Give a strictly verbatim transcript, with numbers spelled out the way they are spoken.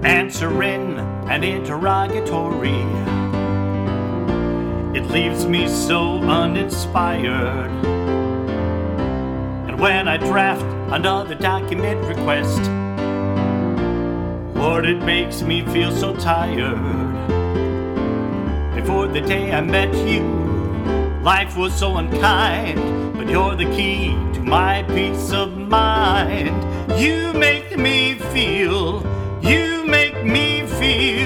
answering an interrogatory. It leaves me so uninspired. And when I draft another document request, Lord, it makes me feel so tired. Before the day I met you, life was so unkind, but you're the key to my peace of mind. You make me feel, you make me feel